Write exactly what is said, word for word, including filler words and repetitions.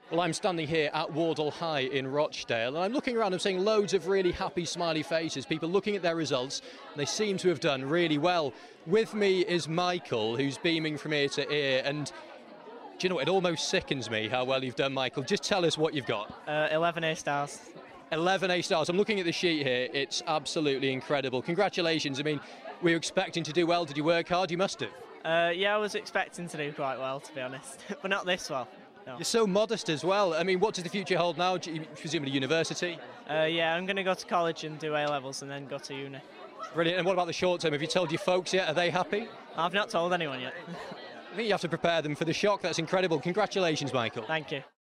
Well, I'm standing here at Wardle High in Rochdale, and I'm looking around, I'm seeing loads of really happy, smiley faces, people looking at their results, and they seem to have done really well. With me is Michael, who's beaming from ear to ear, and do you know what, it almost sickens me how well you've done, Michael. Just tell us what you've got. Uh, eleven A stars. eleven A stars. I'm looking at the sheet here, it's absolutely incredible. Congratulations. I mean, were you expecting to do well? Did you work hard? You must have. Uh, yeah, I was expecting to do quite well, to be honest, but not this well. No. You're so modest as well. I mean, what does the future hold now? Do you, presumably university? Uh, yeah, I'm going to go to college and do A-levels and then go to uni. Brilliant. And what about the short term? Have you told your folks yet? Are they happy? I've not told anyone yet. I think you have to prepare them for the shock. That's incredible. Congratulations, Michael. Thank you.